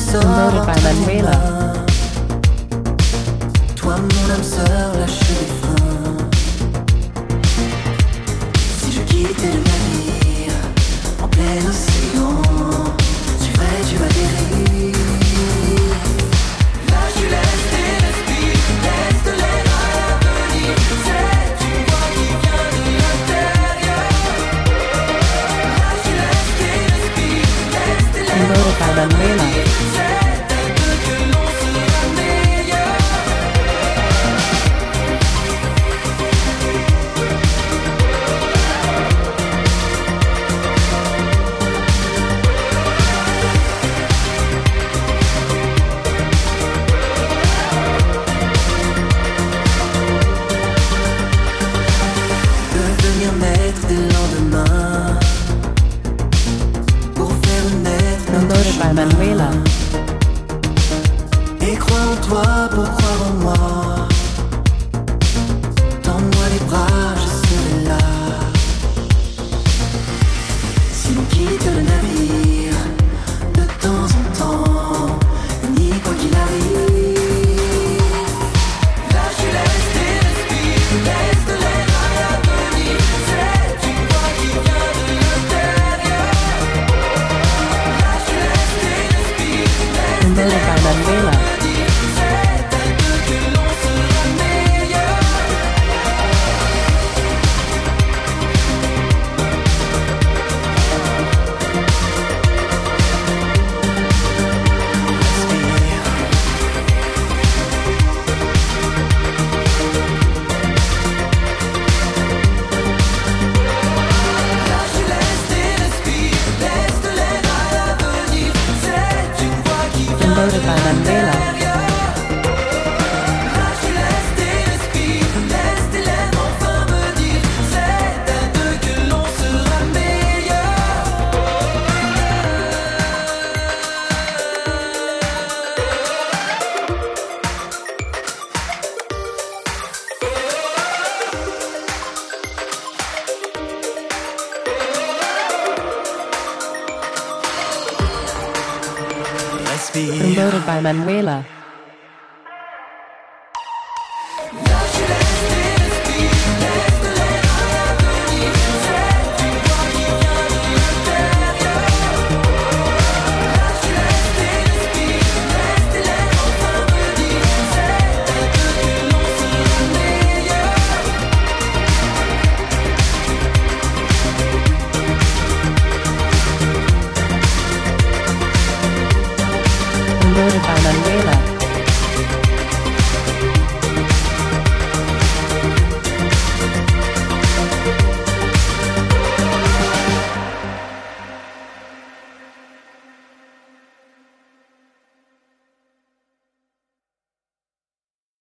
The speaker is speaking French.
Promoted by Manuela. Toi mon âme sœur, lâche des freins. Si je quittais le navire en plein océan, tu vas dériver. Lâche, tu laisses tes respires, laisse de l'air à l'avenir. C'est une voix qui vient de l'intérieur. Lâche, tu laisses tes respires, laisse de l'air à Promoted by Manuela. Maître des lendemains pour faire naître Promoted by Manuela. Et crois en toi pour croire en moi. Tends-moi les bras, je serai là. Si l'on quitte le navire de temps en temps, ni quoi qu'il arrive. Là tu laisses tes respires, laisse de l'air à l'avenir. C'est une voix qui vient de l'intérieur. Là tu laisses tes respires, laisse de Promoted by Manuela. Promoted by Manuela. Promoted by Manuela.